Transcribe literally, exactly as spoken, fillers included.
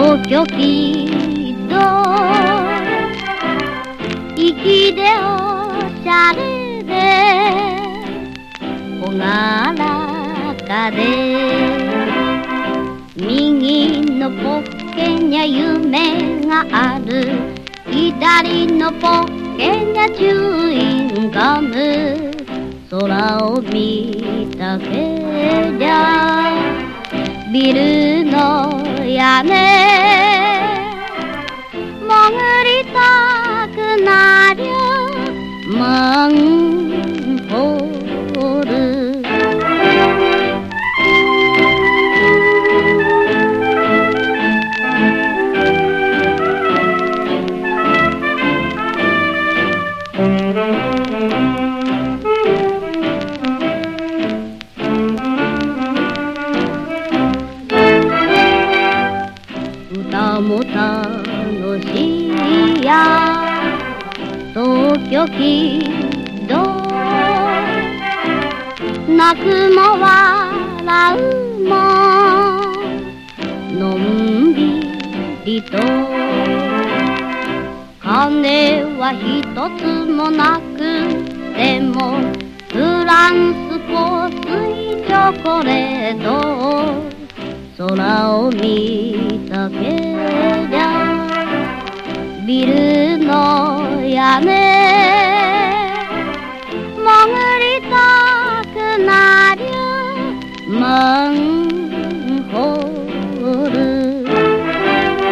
東京きっと粋でおしゃれで朗らかで右のポッケにゃ夢がある左のポッケにゃチューインガム空を見たけりゃビルの屋根潜りたくなりゃマンホール歌も楽しいや東京きっと泣くも笑うものんびりと金は一つもなくてもフランス香水チョコレート空を見たけりゃビル